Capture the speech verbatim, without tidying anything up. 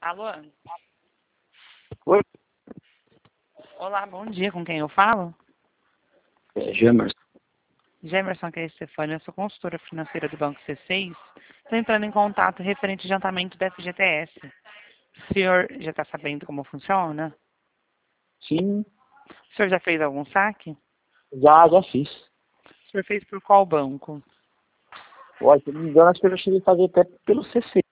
Alô? Oi, Olá, bom dia. Com quem eu falo? é Gemerson. Gemerson, aqui é a Stefânia. Eu sou consultora financeira do Banco C seis. Estou entrando em contato referente ao adiantamento da F G T S. O senhor já está sabendo como funciona? Sim, O senhor já fez algum saque? já, já fiz. O senhor fez por qual banco? Olha, se não me engano, acho que eu já cheguei a fazer até pelo C C.